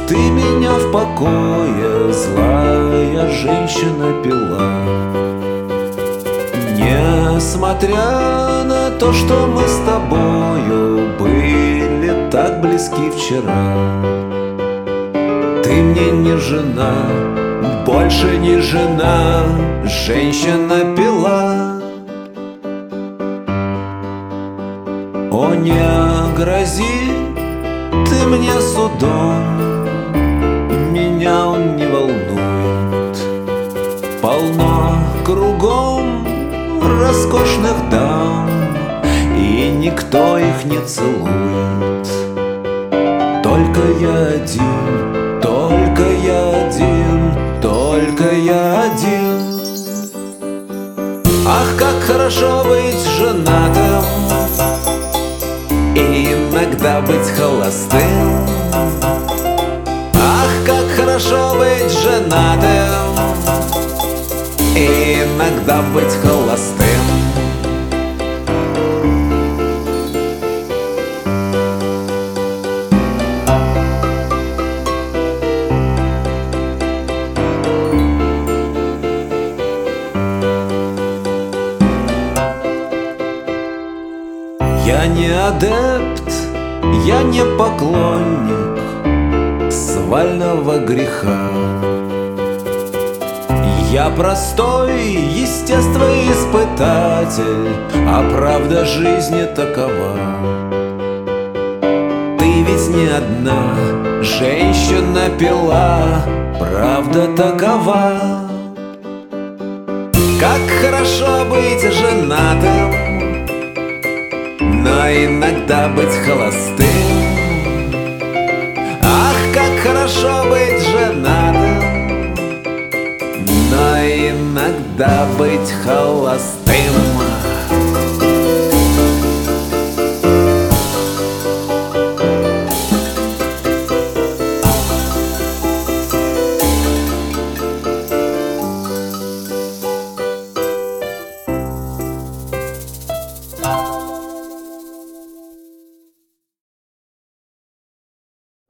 Ты меня в покое, злая женщина, пила. Несмотря на то, что мы с тобою были так близки вчера, ты мне не жена, больше не жена, женщина, пила. О, не грози ты мне судом, меня он не волнует. Полно кругом роскошных дам, и никто их не целует. Только я один, только я один, только я один. Ах, как хорошо быть женатым и иногда быть холостым. Ах, как хорошо быть женатым и иногда быть холостым. Я не адепт, я не поклонник свального греха. Я простой естествоиспытатель, а правда жизни такова. Ты ведь не одна женщина, пила, правда такова. Как хорошо быть женатым, но иногда быть холостым. Ах, как хорошо быть женатым, но иногда быть холостым.